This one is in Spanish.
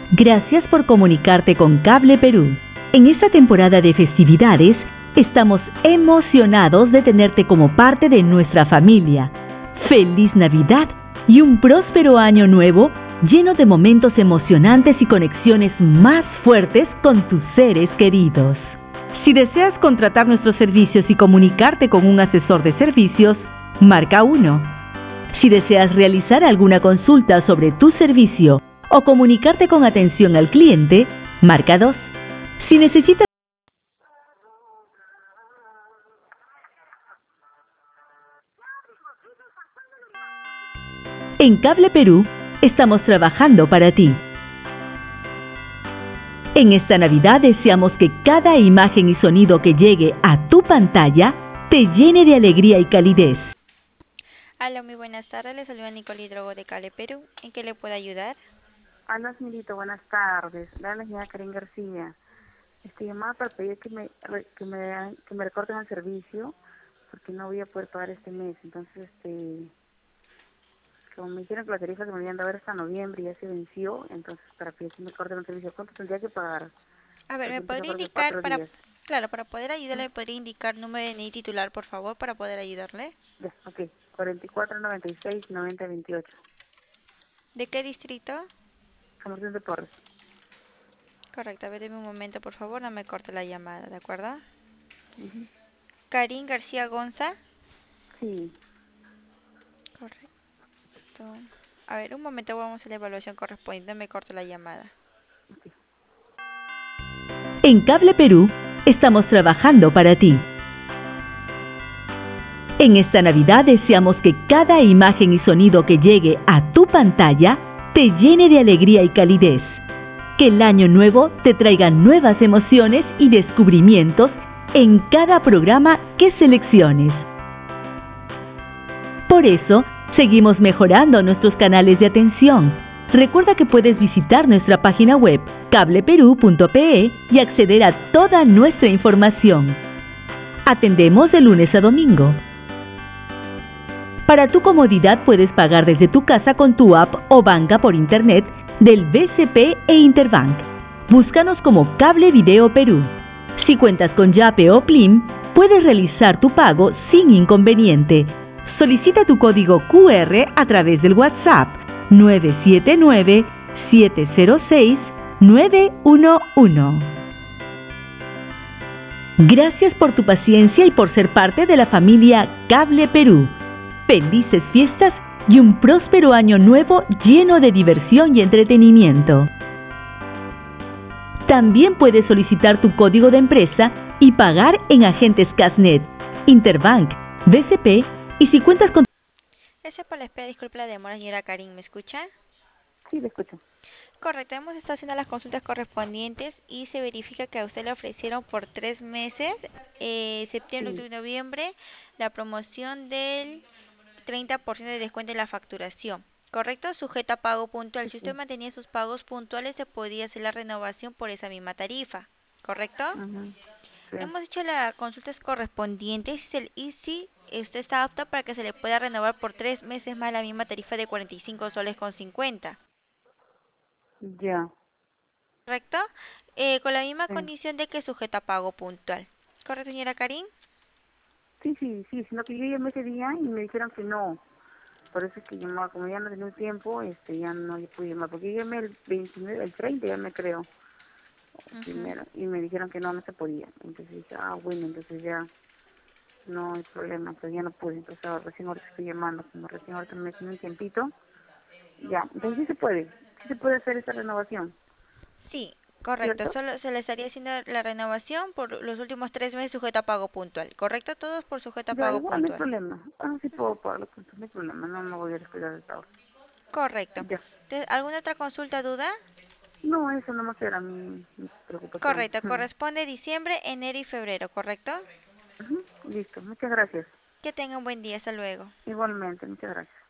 Gracias por comunicarte con Cable Perú. En esta temporada de festividades, estamos emocionados de tenerte como parte de nuestra familia. ¡Feliz Navidad y un próspero año nuevo lleno de momentos emocionantes y conexiones más fuertes con tus seres queridos! Si deseas contratar nuestros servicios y comunicarte con un asesor de servicios, marca 1. Si deseas realizar alguna consulta sobre tu servicio o comunicarte con atención al cliente, marca 2. Si necesitas... En Cable Perú, estamos trabajando para ti. En esta Navidad deseamos que cada imagen y sonido que llegue a tu pantalla te llene de alegría y calidez. Hola, muy buenas tardes. Le saluda Nicole Hidrogo de Cable Perú. ¿En qué le puedo ayudar? Hola, señorita, buenas tardes. Le habla la señora Karen García. Llamada para pedir que me recorten el servicio porque no voy a poder pagar este mes. Entonces, como me dijeron que la tarifa se me habían dado hasta noviembre y ya se venció, entonces para pedir que me corten el servicio, ¿cuánto tendría que pagar? A ver, Porque ¿me empieza podría por indicar 4 días. claro, para poder ayudarle, ¿me podría indicar número de DNI titular, por favor, para poder ayudarle? Ya, ok. 4496-9028. ¿De qué distrito? Comercial de Porres. Correcto, a ver, deme un momento, por favor, no me corte la llamada, ¿de acuerdo? Ujú. Karin García Gonza. Sí. Correcto. A ver, un momento, vamos a hacer la evaluación correspondiente, no me corte la llamada. Okay. En Cable Perú, estamos trabajando para ti. En esta Navidad deseamos que cada imagen y sonido que llegue a tu pantalla te llene de alegría y calidez. Que el año nuevo te traiga nuevas emociones y descubrimientos en cada programa que selecciones. Por eso, seguimos mejorando nuestros canales de atención. Recuerda que puedes visitar nuestra página web cableperú.pe y acceder a toda nuestra información. Atendemos de lunes a domingo. Para tu comodidad puedes pagar desde tu casa con tu app o banca por internet del BCP e Interbank. Búscanos como Cable Video Perú. Si cuentas con Yape o Plim, puedes realizar tu pago sin inconveniente. Solicita tu código QR a través del WhatsApp 979-706-911. Gracias por tu paciencia y por ser parte de la familia Cable Perú. Felices fiestas y un próspero año nuevo lleno de diversión y entretenimiento. También puedes solicitar tu código de empresa y pagar en agentes Casnet, Interbank, BCP y si cuentas con... Gracias por la espera, disculpe la demora, señora Karin, ¿me escucha? Sí, le escucho. Correcto, hemos estado haciendo las consultas correspondientes y se verifica que a usted le ofrecieron por 3 meses, septiembre, Sí. octubre y noviembre, la promoción del 30% de descuento en la facturación. ¿Correcto? Sujeta a pago puntual. Si usted Sí. mantenía sus pagos puntuales, se podía hacer la renovación por esa misma tarifa. ¿Correcto? Ujú. Sí. Hemos hecho las consultas correspondientes y si usted está apta para que se le pueda renovar por 3 meses más la misma tarifa de 45 soles con 50. Ya. ¿Correcto? Con la misma Sí. condición de que sujeta a pago puntual. ¿Correcto, señora Karin? Sí, sino que yo llamé ese día y me dijeron que no. Por eso es que llamaba, como ya no tenía un tiempo, ya no pude llamar, porque yo llamé el 29, el 30 ya me creo, Ujú. primero, y me dijeron que no se podía. Entonces dije, bueno, entonces ya no hay problema, entonces ya no pude. Entonces recién ahorita estoy llamando, como recién ahorita me tiene un tiempito, ya. Entonces sí se puede hacer esa renovación, Sí, correcto. ¿cierto? Solo se le estaría haciendo la renovación por los últimos 3 meses sujeta a pago puntual. ¿Correcto? Todos por sujeta a Ya, pago igual no hay puntual. problema. Sí puedo pagarlo, pues, no hay problema, no me voy a descuidar de esta hora. Correcto. Ya. ¿Alguna otra consulta, duda? No, eso no más era mi preocupación. Correcto. Corresponde diciembre, enero y febrero, ¿correcto? Listo, muchas gracias. Que tenga un buen día. Hasta luego. Igualmente, muchas gracias.